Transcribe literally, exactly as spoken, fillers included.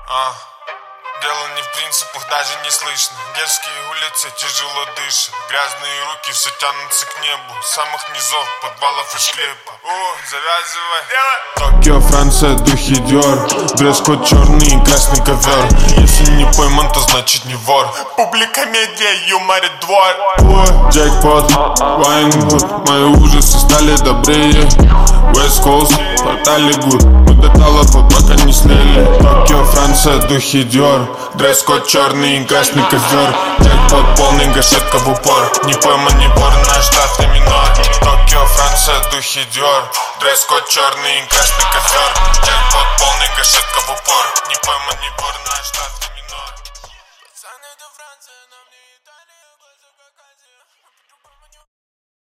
А, дело не в принципах, даже не слышно. Детские улицы тяжело дышат. Грязные руки все тянутся к небу. С самых низов подвалов и склепа. О, завязывай. Токио, Франция, духи Диор. Дресс-код черный и красный ковер. Если не пойман, то значит не вор. Публика медиа юморит двор. О, джекпот, Вайнгуд. Мои ужасы стали добрее. West Coast, портали гуд. Мы до талапа пока не слили. Токио, Франция, духи Диор. Дресс-код черный и красный ковер. Джекпот полный, гашетка в упор. Не пойман, не вор, наш штат минор. Токио, Франция, духи Диор. Дресс-код черный и красный ковер. Джекпот полный, гашетка в упор. Не пойман, не вор, наш штат.